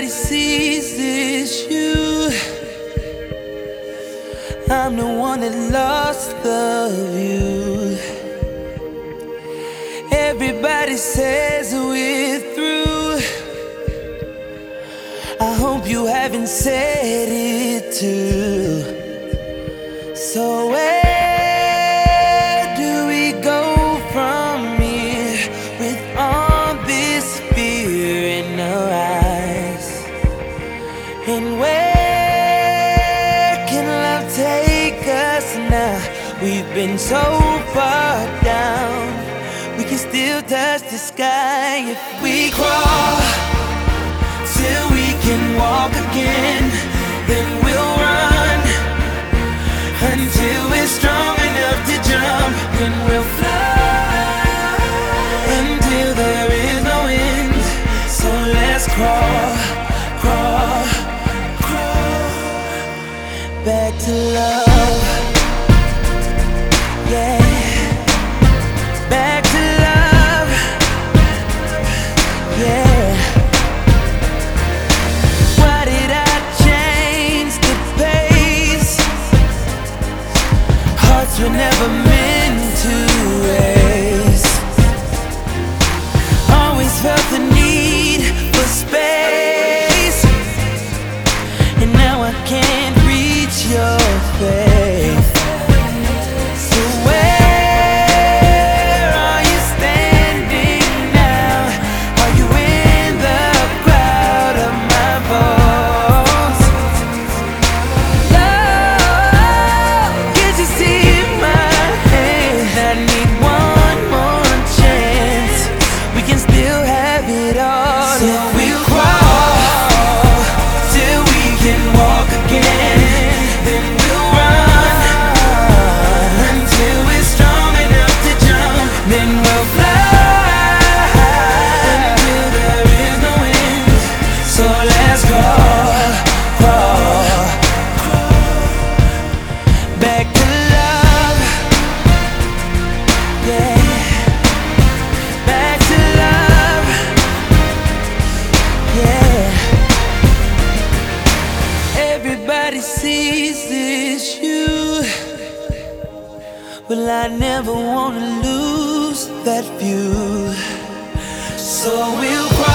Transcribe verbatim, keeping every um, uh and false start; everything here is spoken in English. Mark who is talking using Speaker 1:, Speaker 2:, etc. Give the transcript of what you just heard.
Speaker 1: Everybody sees this you. I'm the one that lost the view. Everybody says we're through. I hope you haven't said it too. So where do we go from here with all this fear in our eyes? And where can love take us now? We've been so far down, we can still touch the sky if we crawl till we can walk again. Then we'll run until we're strong enough to jump. Then we'll fly until there is no end. So let's crawl, crawl, crawl back to love. Yeah. Back to love, yeah. Why did I change the pace? Hearts were never meant to race. Always felt the need for space, and now I can't reach your face. So where sees this you. Well, I never wanna lose that view. So we'll cry